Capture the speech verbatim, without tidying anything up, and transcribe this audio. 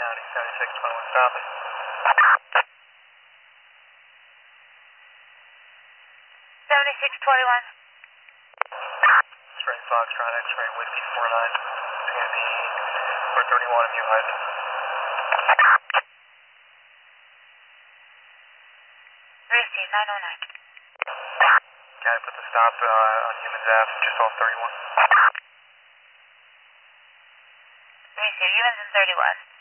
County, seventy-six twenty-one, stop it. seventy-six twenty-one. X-ray Foxtrot, X-ray Whiskey four nine. It's going to be four thirty-one of New Hyden. Receive nine oh nine. Got to put the stop uh, on Humans Ave, just off thirty-one. Receive Humans and thirty-one.